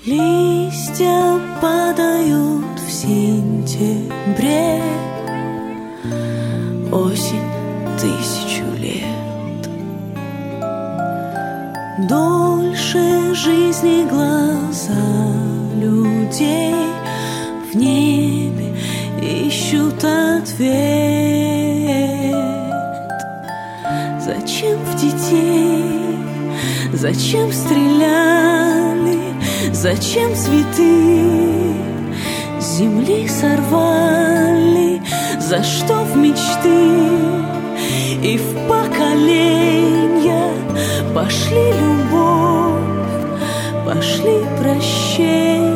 Листья падают в сентябре, осень 1000 лет. Дольше жизни глаза людей в небе ищут ответ. Зачем в детей, зачем стреляли, зачем цветы с земли сорвали, за что в мечты и в поколения пошли любовь, пошли прощение.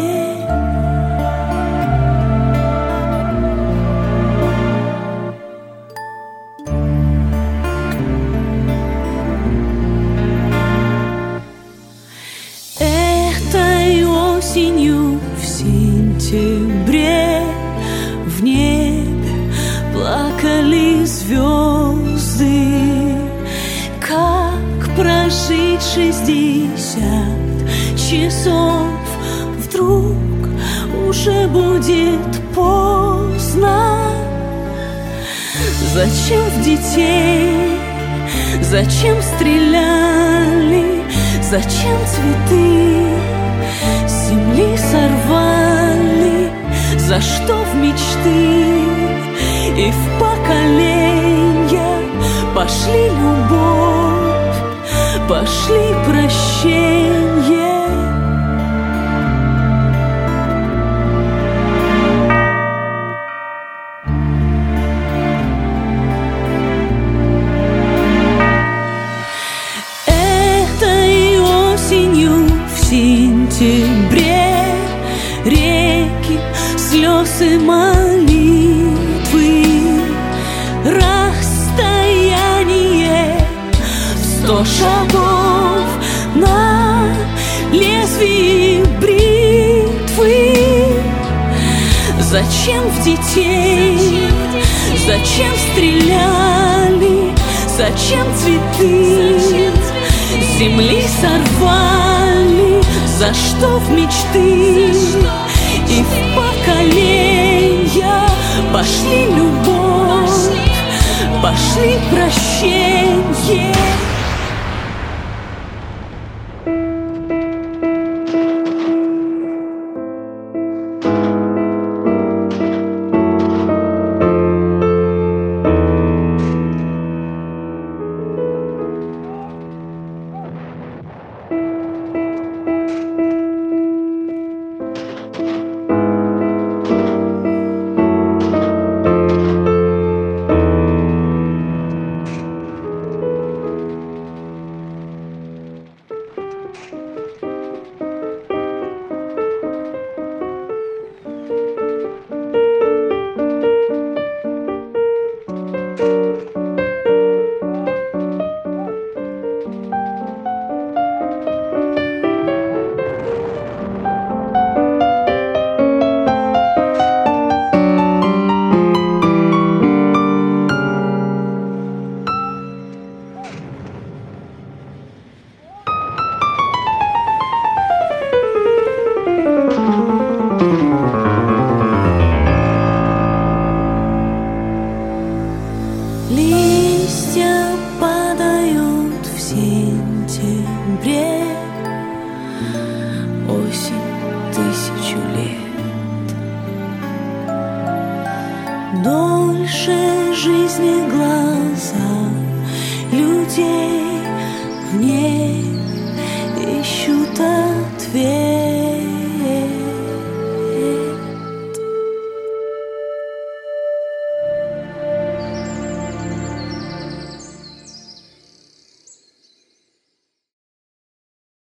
Этой осенью в сентябре в небе плакали звезды. Как прожить 60 часов, вдруг уже будет поздно. Зачем в детей, зачем стреляли, зачем цветы с земли сорвали, за что в мечты и в поколения пошли любовь, пошли прощение. Этой осенью в сентябре реки слез и молитвы, расстояние 100 шагов на лезвии бритвы. Зачем в детей, зачем стреляли, зачем цветы с земли сорвали, за что в мечты и в поколения пошли любовь, пошли прощение. Листья падают в сентябре, осень 1000 лет. Дольше жизни глаза людей в небе ищут ответ.